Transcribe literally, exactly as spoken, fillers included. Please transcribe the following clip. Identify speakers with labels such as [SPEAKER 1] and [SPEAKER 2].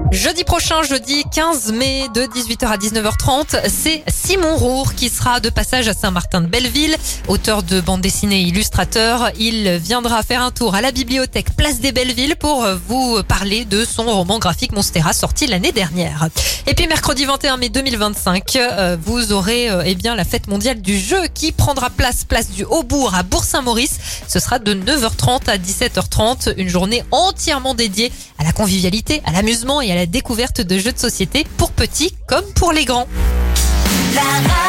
[SPEAKER 1] Jeudi prochain, jeudi quinze mai de dix-huit heures à dix-neuf heures trente, c'est Simon Roure qui sera de passage à Saint-Martin-de-Belleville. Auteur de bande dessinée et illustrateur, il viendra faire un tour à la bibliothèque Place des Bellevilles pour vous parler de son roman graphique Monstera sorti l'année dernière. Et puis mercredi vingt et un mai deux mille vingt-cinq, vous aurez eh bien la fête mondiale du jeu qui prendra place place du Haut-Bourg à Bourg-Saint-Maurice. Ce sera de neuf heures trente à dix-sept heures trente, une journée entièrement dédiée à la convivialité, à l'amusement et à la découverte de jeux de société pour petits comme pour les grands.
[SPEAKER 2] La